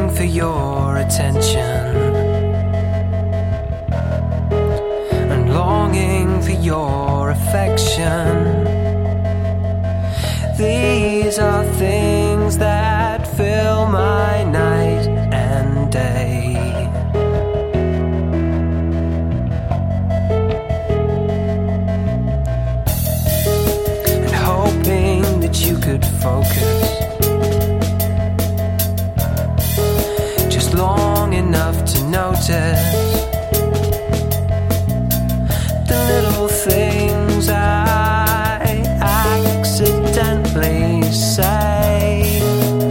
for your attention and longing for your affection. These are things that fill my night and day. And hoping that you could focus just long enough to notice the little things I accidentally say.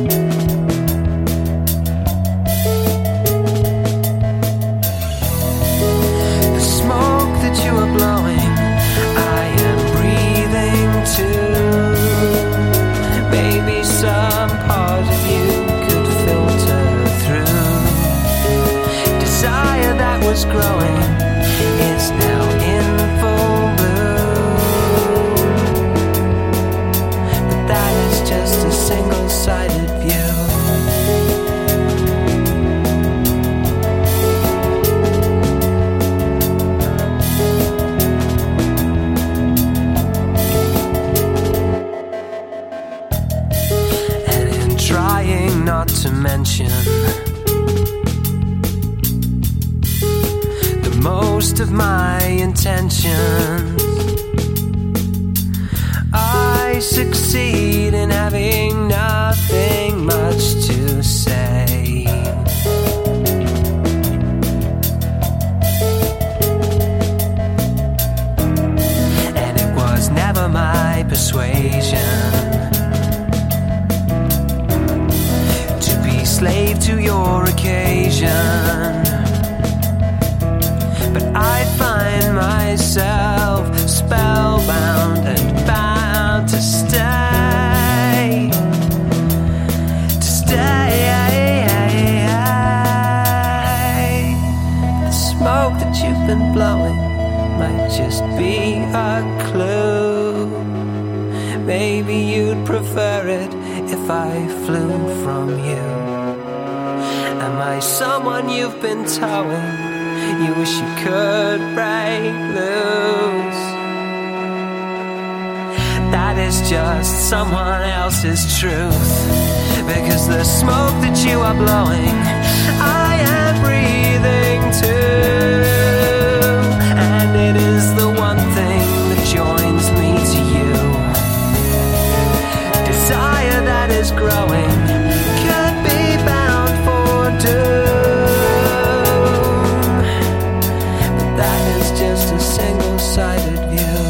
The smoke that you are blowing, I am breathing too. Maybe some part of you could filter through. Desire that was growing is now in full bloom. But that is just a single-sided view. And in trying not to mention most of my intentions, I succeed in having nothing much to say. And it was never my persuasion to be slave to your occasion. But I find myself spellbound and bound to stay. To stay. The smoke that you've been blowing might just be a clue. Maybe you'd prefer it if I flew from you. Am I someone you've been towing? You wish you could break loose. That is just someone else's truth. Because the smoke that you are blowing, I am breathing too. And it is the one thing that joins me to you. Desire that is growing could be bound for doom. Just a single-sided view.